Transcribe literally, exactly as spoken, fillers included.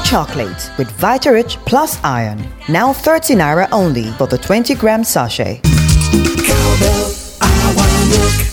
chocolate with Vitarich Plus Iron. Now thirty naira only for the twenty gram sachet. Cowbell, I wanna look.